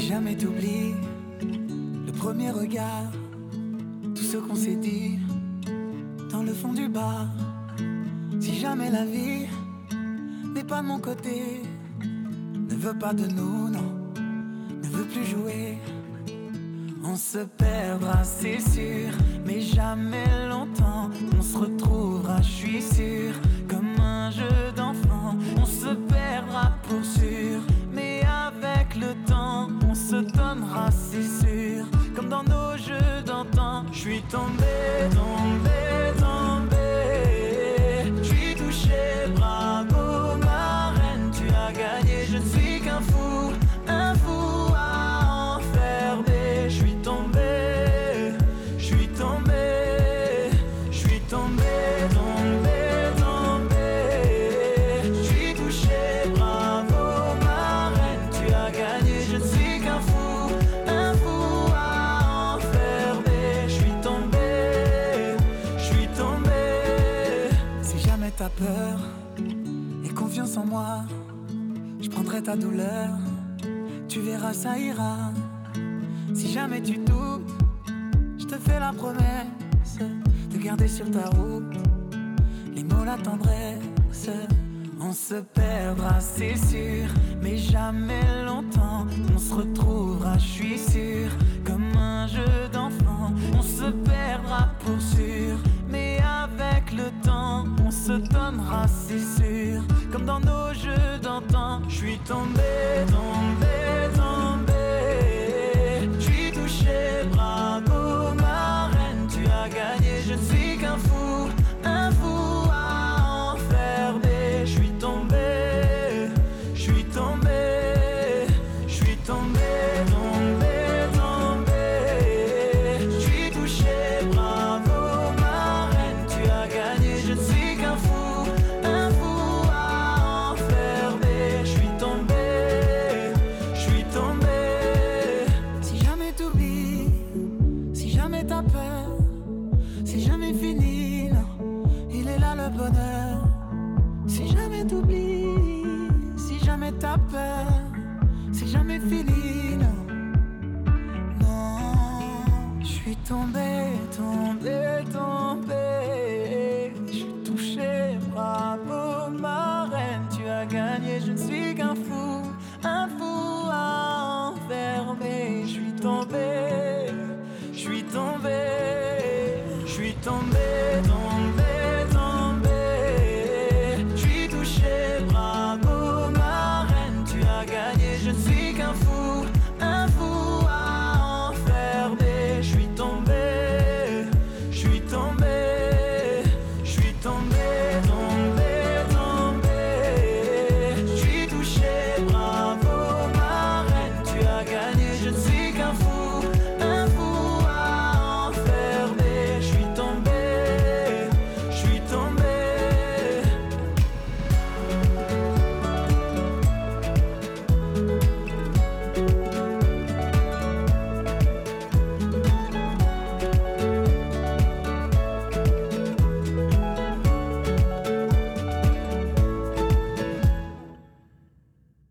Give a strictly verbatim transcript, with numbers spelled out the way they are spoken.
jamais t'oublies le premier regard, tout ce qu'on s'est dit dans le fond du bar. Si jamais la vie n'est pas de mon côté, ne veut pas de nous, non, ne veut plus jouer, on se perdra, c'est sûr, mais jamais longtemps. On se retrouvera, je suis sûr, comme un jeu d'enfant. On se perdra pour sûr, mais avec le temps, on se donnera, c'est sûr, comme dans nos jeux d'antan. Je suis tombé, tombé, tombé. Je suis touché, bravo ma reine, tu as gagné. Je ne suis qu'un fou, un fou à enfermer. Je suis tombé, je suis tombé, je suis tombé, tombé, tombé. Je suis touché, bravo ma reine, tu as gagné. Je ne suis qu'un fou, un fou à enfermer. Je suis tombé, je suis tombé. Si jamais t'as peur et confiance en moi, je prendrai ta douleur, tu verras ça ira. Si jamais tu doutes, je te fais la promesse de garder sur ta route les mots, la tendresse. On se perdra, c'est sûr, mais jamais longtemps. On se retrouvera, je suis sûr, comme un jeu d'enfant. On se perdra pour sûr, mais avec le temps, on se donnera, c'est sûr, comme dans nos jeux d'antan. Je suis tombé, tombé, tombé. Je suis touché, bravo ma reine, tu as gagné. Je ne suis qu'un fou, un fou à enfermer. Je suis tombé, je suis tombé, je suis tombé, tombé, tombé. Je suis touché, bravo ma reine, tu as gagné. Je ne suis qu'un fou, un fou à enfermer. Je suis tombé, je suis tombé. Si jamais t'oublies, si jamais t'as peur, si jamais fini, non, il est là le bonheur. Si jamais t'oublies, si jamais t'as peur, si jamais fini.